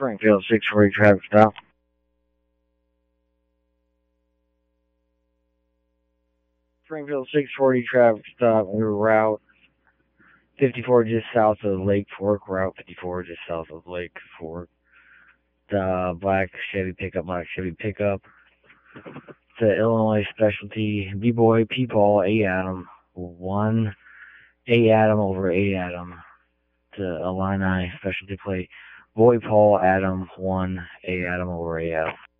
Springfield 640 traffic stop. Springfield 640 traffic stop. Route 54 just south of Lake Fork. Route 54 just south of Lake Fork. The black Chevy pickup. To Illinois Specialty B-Boy P-Paul A Adam 1 A Adam over A Adam. To Illini Specialty Plate Boy Paul Adam 1 A Adam over A Adam.